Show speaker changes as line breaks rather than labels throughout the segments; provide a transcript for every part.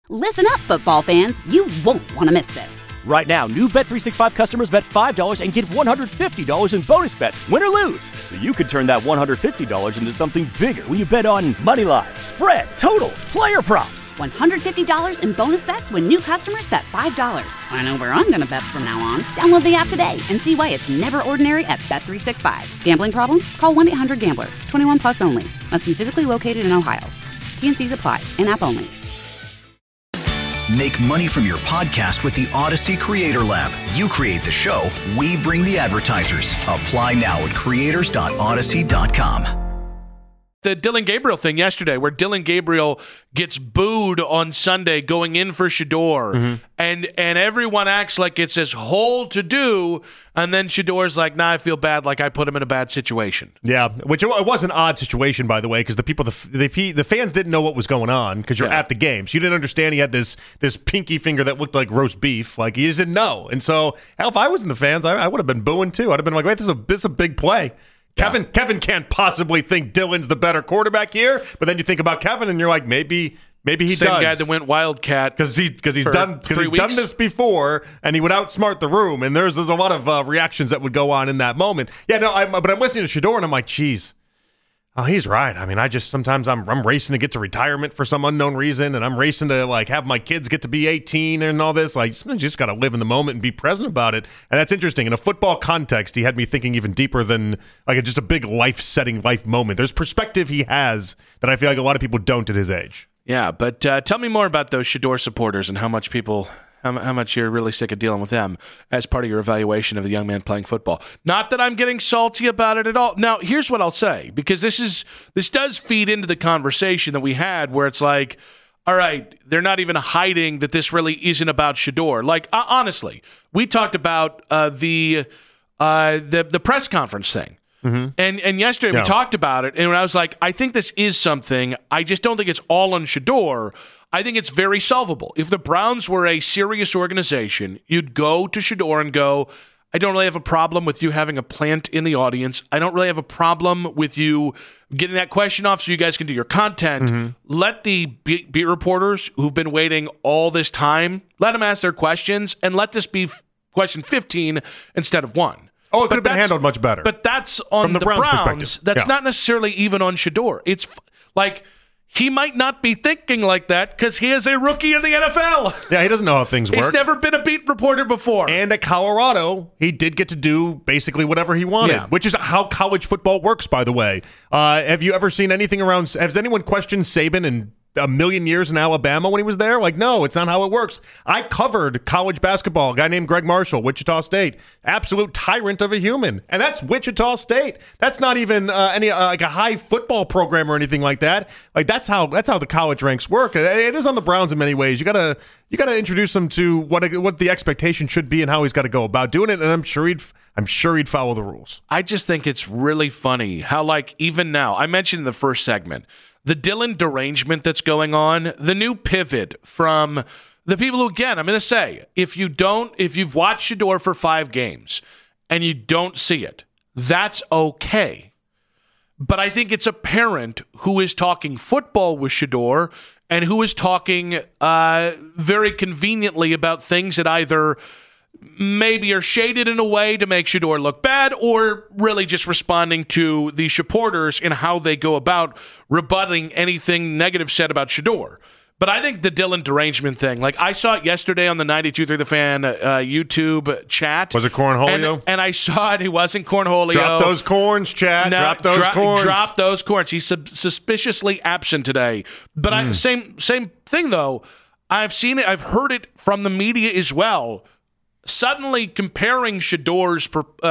Listen up, football fans. You won't want to miss this.
Right now, new Bet365 customers bet $5 and get $150 in bonus bets, win or lose. So you could turn that $150 into something bigger when you bet on money line, spread, totals, player props.
$150 in bonus bets when new customers bet $5. I know where I'm going to bet from now on. Download the app today and see why it's never ordinary at Bet365. Gambling problem? Call 1-800-GAMBLER. 21 plus only. Must be physically located in Ohio. T&Cs apply. In-app only.
Make money from your podcast with the Odyssey Creator Lab. You create the show, we bring the advertisers. Apply now at creators.odyssey.com.
The Dillon Gabriel thing yesterday, where Dillon Gabriel gets booed on Sunday going in for Shedeur, and everyone acts like it's his whole to-do, and then Shedor's like, nah, I feel bad, like I put him in a bad situation.
Yeah, which it was an odd situation, by the way, because the fans didn't know what was going on because you're at the game. So you didn't understand he had this pinky finger that looked like roast beef. Like, he just didn't know. And so, hell, if I was in the fans, I would have been booing too. I'd have been like, wait, this is a big play. Kevin can't possibly think Dillon's the better quarterback here, but then you think about Kevin and you're like, maybe he does.
Same guy that went Wildcat
because he's done this before, and he would outsmart the room. And there's a lot of reactions that would go on in that moment. Yeah, no, but I'm listening to Shedeur and I'm like, geez. Oh, he's right. I mean, sometimes I'm racing to get to retirement for some unknown reason, and I'm racing to like have my kids get to be 18 and all this. Like, sometimes you just got to live in the moment and be present about it. And that's interesting. In a football context, he had me thinking even deeper than like just a big life-setting life moment. There's perspective he has that I feel like a lot of people don't at his age.
Yeah, but tell me more about those Shedeur supporters and how much you're really sick of dealing with them as part of your evaluation of the young man playing football. Not that I'm getting salty about it at all. Now, here's what I'll say, because this does feed into the conversation that we had where it's like, all right, they're not even hiding that this really isn't about Shedeur. Like, honestly, we talked about the press conference thing. Mm-hmm. And yesterday we talked about it, and I was like, I think this is something. I just don't think it's all on Shedeur. I think it's very solvable. If the Browns were a serious organization, you'd go to Shedeur and go, I don't really have a problem with you having a plant in the audience. I don't really have a problem with you getting that question off so you guys can do your content. Mm-hmm. Let the beat reporters who've been waiting all this time, let them ask their questions, and let this be question 15 instead of 1.
Oh, it could have been handled much better.
But that's on the Browns. That's not necessarily even on Shedeur. It's like he might not be thinking like that because he is a rookie in the NFL.
Yeah, he doesn't know how things work.
He's never been a beat reporter before.
And at Colorado, he did get to do basically whatever he wanted, which is how college football works, by the way. Have you ever seen anything around? Has anyone questioned Saban and a million years in Alabama when he was there? Like, no, it's not how it works. I covered college basketball, a guy named Greg Marshall, Wichita State. Absolute tyrant of a human. And that's Wichita State. That's not even any like a high football program or anything like that. Like, that's how the college ranks work. It is on the Browns in many ways. You gotta introduce him to what the expectation should be and how he's got to go about doing it. And I'm sure he'd follow the rules.
I just think it's really funny how, like, even now, I mentioned in the first segment, the Dillon derangement that's going on, the new pivot from the people who, again, I'm going to say, if you've watched Shedeur for 5 games and you don't see it, that's okay. But I think it's a parent who is talking football with Shedeur and who is talking very conveniently about things that either maybe are shaded in a way to make Shedeur look bad, or really just responding to the supporters and how they go about rebutting anything negative said about Shedeur. But I think the Dillon derangement thing, like I saw it yesterday on the 92.3 The Fan YouTube chat.
Was it Cornholio?
And I saw it. He wasn't Cornholio.
Drop those corns, chat.
No,
drop those corns.
Drop those corns. He's suspiciously absent today. But same thing, though. I've seen it. I've heard it from the media as well. Suddenly comparing Shedeur's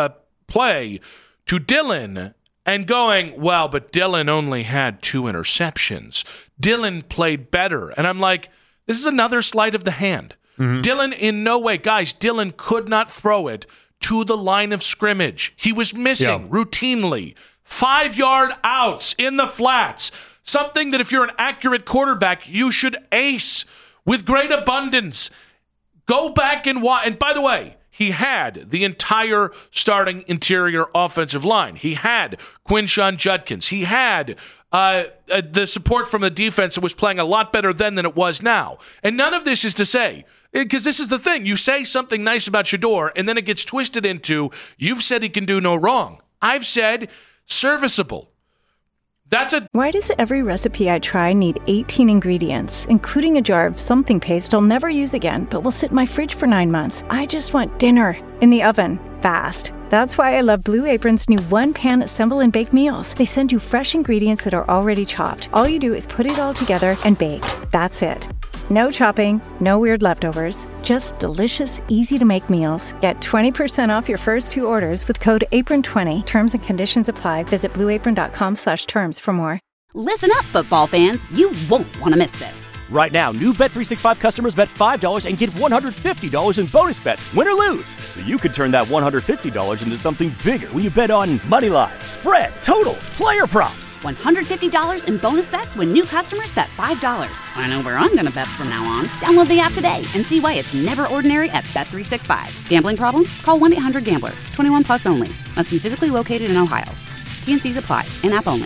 play to Dillon and going, well, but Dillon only had 2 interceptions. Dillon played better. And I'm like, this is another sleight of the hand. Mm-hmm. Dillon in no way. Guys, Dillon could not throw it to the line of scrimmage. He was missing routinely 5-yard outs in the flats. Something that if you're an accurate quarterback, you should ace with great abundance. Go back and watch. And by the way, he had the entire starting interior offensive line. He had Quinshon Judkins. He had the support from the defense that was playing a lot better then than it was now. And none of this is to say, because this is the thing, you say something nice about Shedeur, and then it gets twisted into, you've said he can do no wrong. I've said serviceable.
Why does every recipe I try need 18 ingredients, including a jar of something paste I'll never use again, but will sit in my fridge for 9 months? I just want dinner in the oven, fast. That's why I love Blue Apron's new one-pan assemble and bake meals. They send you fresh ingredients that are already chopped. All you do is put it all together and bake. That's it. No chopping, no weird leftovers, just delicious, easy-to-make meals. Get 20% off your first 2 orders with code APRON20. Terms and conditions apply. Visit blueapron.com/terms for more.
Listen up, football fans. You won't want to miss this.
Right now, new Bet365 customers bet $5 and get $150 in bonus bets, win or lose. So you could turn that $150 into something bigger when you bet on moneyline, spread, totals, player props.
$150 in bonus bets when new customers bet $5. I know where I'm going to bet from now on. Download the app today and see why it's never ordinary at Bet365. Gambling problem? Call 1-800-GAMBLER. 21 plus only. Must be physically located in Ohio. T&Cs apply. In-app only.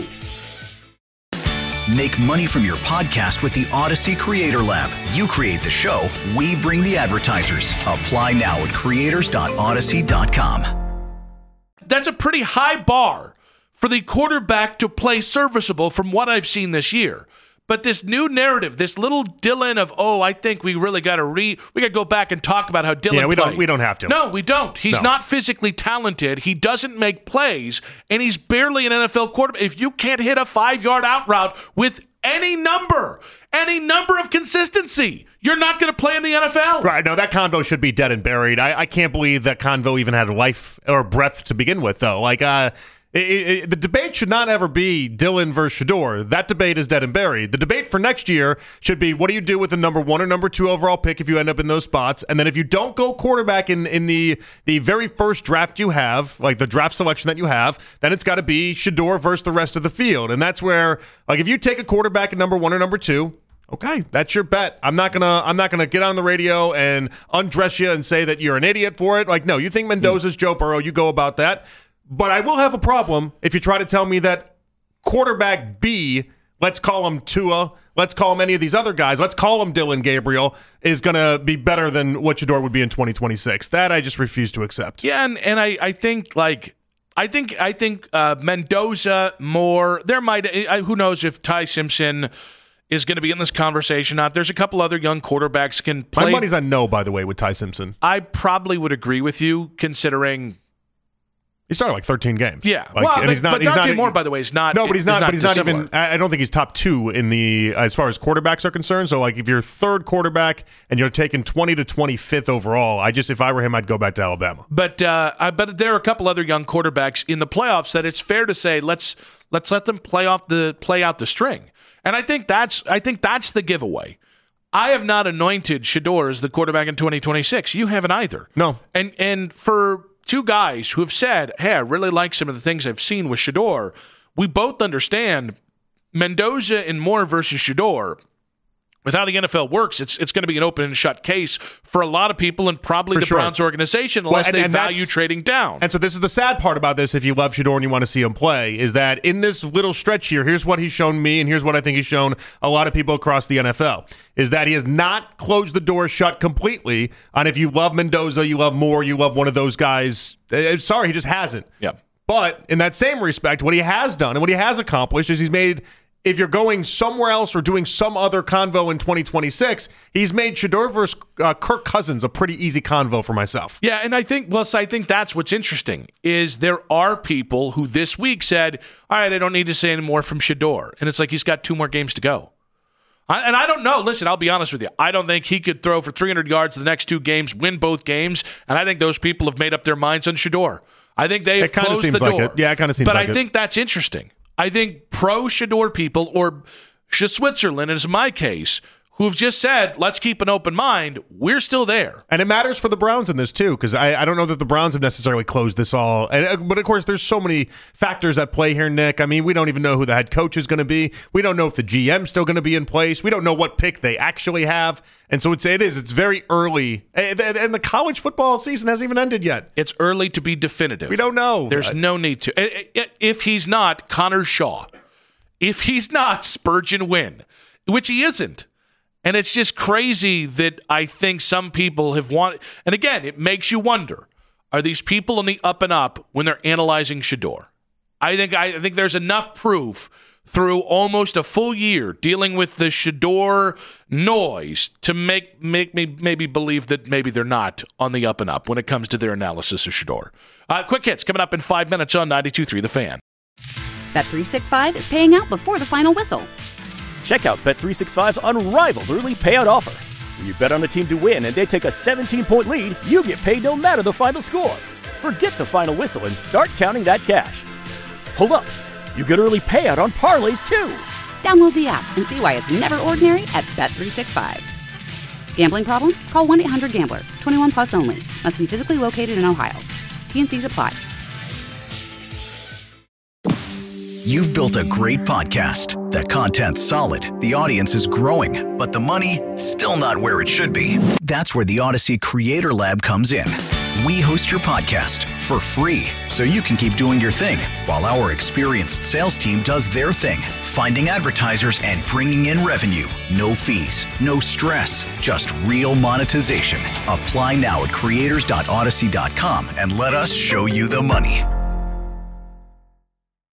Make money from your podcast with the Odyssey Creator Lab. You create the show, we bring the advertisers. Apply now at creators.odyssey.com.
That's a pretty high bar for the quarterback to play serviceable from what I've seen this year. But this new narrative, this little Dylan of, I think we really got to go back and talk about how Dylan played.
We don't have to.
No, we don't. He's not physically talented. He doesn't make plays, and he's barely an NFL quarterback. If you can't hit a 5-yard out route with any number of consistency, you're not going to play in the NFL.
Right. No, that convo should be dead and buried. I can't believe that convo even had life or breath to begin with, though. The debate should not ever be Dylan versus Shedeur. That debate is dead and buried. The debate for next year should be, what do you do with the number 1 or number 2 overall pick if you end up in those spots? And then if you don't go quarterback in the very first draft you have, like the draft selection that you have, then it's got to be Shedeur versus the rest of the field. And that's where, if you take a quarterback at number 1 or number 2, okay, that's your bet. I'm not gonna get on the radio and undress you and say that you're an idiot for it. No, you think Mendoza's Joe Burrow, you go about that. But I will have a problem if you try to tell me that quarterback B, let's call him Tua, let's call him any of these other guys, let's call him Dylan Gabriel, is going to be better than what Shedeur would be in 2026. That I just refuse to accept.
Yeah, and I think Mendoza more. There might who knows if Ty Simpson is going to be in this conversation or not. There's a couple other young quarterbacks can play.
My money's on no, by the way, with Ty Simpson.
I probably would agree with you, considering
he started 13 games.
Yeah,
and he's not.
But Dante Moore, by the way, is not.
No, but he's not. But he's not even.
I
don't think he's top 2 in the as far as quarterbacks are concerned. So, if you're third quarterback and you're taking 20 to 25th overall, if I were him, I'd go back to Alabama.
But there are a couple other young quarterbacks in the playoffs that it's fair to say let's let them play out the string. And I think that's the giveaway. I have not anointed Shedeur as the quarterback in 2026. You haven't either.
No.
And for two guys who have said, hey, I really like some of the things I've seen with Shedeur, we both understand Mendoza and Moore versus Shedeur. With how the NFL works, it's going to be an open and shut case for a lot of people and probably Browns organization unless they value trading down.
And so this is the sad part about this, if you love Shedeur and you want to see him play, is that in this little stretch here, here's what he's shown me and here's what I think he's shown a lot of people across the NFL, is that he has not closed the door shut completely on if you love Mendoza, you love Moore, you love one of those guys. Sorry, he just hasn't.
Yep.
But in that same respect, what he has done and what he has accomplished is he's made, if you're going somewhere else or doing some other convo in 2026, he's made Shedeur versus Kirk Cousins a pretty easy convo for myself.
Yeah, and I think that's what's interesting, is there are people who this week said, all right, I don't need to say any more from Shedeur. And it's like he's got 2 more games to go. And I don't know. Listen, I'll be honest with you. I don't think he could throw for 300 yards the next 2 games, win both games, and I think those people have made up their minds on Shedeur. I think they have closed the door.
Like it. Yeah, it kind of seems like it.
But I think that's interesting. I think pro-Shedeur people, or Switzerland, as my case, who have just said, let's keep an open mind, we're still there.
And it matters for the Browns in this, too, because I don't know that the Browns have necessarily closed this all. But, of course, there's so many factors at play here, Nick. I mean, we don't even know who the head coach is going to be. We don't know if the GM's still going to be in place. We don't know what pick they actually have. And so it's very early. And the college football season hasn't even ended yet.
It's early to be definitive.
We don't know.
There's no need to. If he's not Connor Shaw, if he's not Spurgeon Wynn, which he isn't, and it's just crazy that I think some people have wanted. And again, it makes you wonder: are these people on the up and up when they're analyzing Shedeur? I think there's enough proof through almost a full year dealing with the Shedeur noise to make me maybe believe that maybe they're not on the up and up when it comes to their analysis of Shedeur. Quick hits coming up in 5 minutes on 92.3 The Fan.
Bet365 is paying out before the final whistle.
Check out Bet365's unrivaled early payout offer. When you bet on a team to win and they take a 17-point lead, you get paid no matter the final score. Forget the final whistle and start counting that cash. Hold up. You get early payout on parlays, too.
Download the app and see why it's never ordinary at Bet365. Gambling problem? Call 1-800-GAMBLER. 21 plus only. Must be physically located in Ohio. T&Cs apply.
You've built a great podcast. The content's solid, the audience is growing, but the money, still not where it should be. That's where the Odyssey Creator Lab comes in. We host your podcast for free, so you can keep doing your thing, while our experienced sales team does their thing, finding advertisers and bringing in revenue. No fees, no stress, just real monetization. Apply now at creators.odyssey.com and let us show you the money.